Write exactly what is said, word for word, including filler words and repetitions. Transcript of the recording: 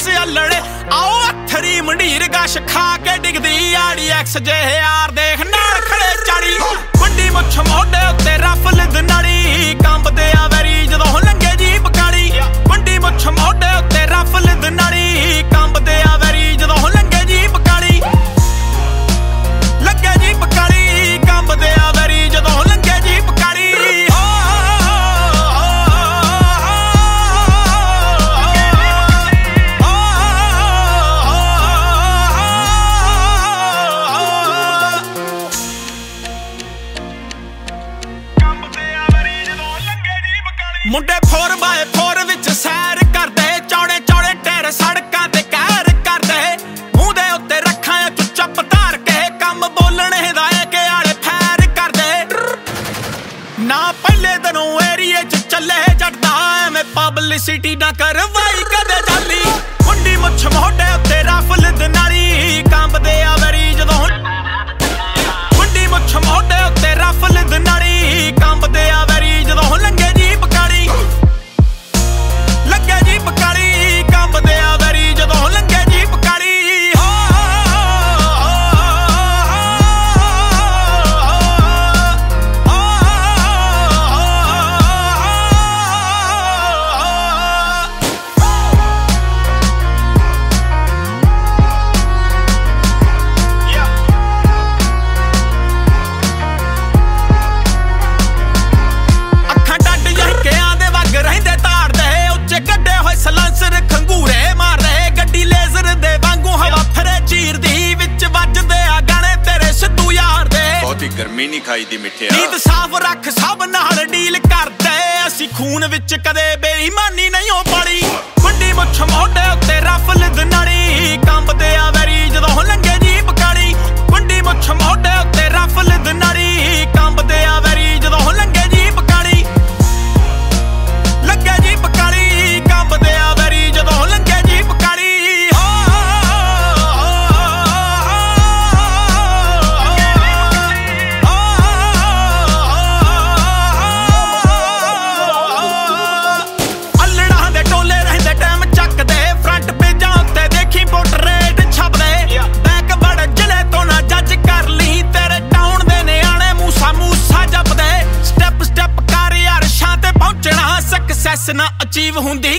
x अल्लड़े आओ हथरी मंडीर गश खा के डिगदी आड़ी एक्स जे यार देख नाल खड़े चाड़ी वड्डी मुछ मोढे उत्ते रफ लिद नाड़ी कंबदे आ वैरी जदों लंघे जीप काली वड्डी मुछ मोढे उत्ते रफ लिद नाड़ी कंबदे आ वैरी जदों लंघे जीप काली लंघे जीप काली कंबदे आ वैरी जदों लंघे जीप काली मुंडे फोर बाय फोर विच सैर करदे चौड़े चौड़े टेर सड़कां ते कहर करदे मूंह दे उत्ते रखां चुप धार के कम बोलणे दा के आले फैर करदे ना पहले दिनों एरिए च चले जड़दा एवें पब्लिसिटी ना करवाई कदे जाली मुंडी मुछ मोढे उत्ते रफ लिद नाली कंबदे आ वैरी जदों मुंडी मुछ मोढे उत्ते रफ लिद नाली कंबदे आ वैरी जदों लंघे जीप काली लंघे जीप काली कंबदे आ वैरी जदों लंघे जीप काली ਸਲਾਂਸਰ ਖੰਗੂਰੇ ਮਾਰਦੇ ਗੱਡੀ ਲੇਜ਼ਰ ਦੇ ਵਾਂਗੂ ਹਵਾ ਫਰੇ ਚੀਰਦੀ ਵਿੱਚ ਵੱਜਦੇ ਆ ਗਾਣੇ ਤੇਰੇ ਸਿੱਧੂ ਯਾਰ ਦੇ ਬਹੁਤੀ ਗਰਮੀ ਨਹੀਂ ਖਾਈ ਦੀ ਮਿੱਠਿਆ ਨੀਂਦ ਸਾਫ਼ ਰੱਖ ਸਭ ਨਾਲ ਡੀਲ ਕਰਦੇ ਅਸੀਂ ਖੂਨ ਵਿੱਚ ਕਦੇ ਬੇਈਮਾਨੀ ਨਹੀਂ ਹੋ ਪਾੜੀ ਵੱਡੀ ਮੁੱਛ ਮੋਢੇ ਉੱਤੇ ਰਫ ਲਿਦ ਨਾਲੀ ਕੰਬਦੇ ਆ ਵੈਰੀ ਜਦੋਂ ਲੰਘੇ ਜੀਪ ਕਾਲੀ ਵੱਡੀ ਮੁੱਛ ਮੋਢੇ ਉੱਤੇ ਰਫ ਲਿਦ ਨਾਲੀ ਕੰਬਦੇ ਆ ਵੈਰੀ ਜਦੋਂ ਲੰਘੇ ਜੀਪ ਕਾਲੀ ਲੰਘੇ ਜੀਪ ਕਾਲੀ ਕੰਬਦੇ ਆ ਵੈਰੀ ਜਦੋਂ ਲੰਘੇ ਜੀਪ ਕਾਲੀ ਅੱਲੜਾਂ ਦੇ ਟੋਲੇ ਰਹਿੰਦੇ ਟਾਈਮ ਚੱਕਦੇ ਫਰੰਟ ਪੇਜਾਂ ਉੱਤੇ ਦੇਖੀ ਪੋਰਟਰੇਟ ਛਪਦੇ ਬੈਕ ਵੜ ਜ਼ਿਲ੍ਹੇ ਤੋਂ ਨਾ ਜੱਜ ਕਰ ਲਈ ਤੇਰੇ ਟਾਊਨ ਦੇ ਨਿਆਣੇ ਮੂਸਾ ਮੂਸਾ ਜਪਦੇ ਸਟੈਪ ਸਟੈਪ ਕਰ ਯਾਰ ਸ਼ਾਂ ਤੇ ਪਹੁੰਚਣਾ ਸਕਸੈਸ ਨਾ ਅਚੀਵ ਹੁੰਦੀ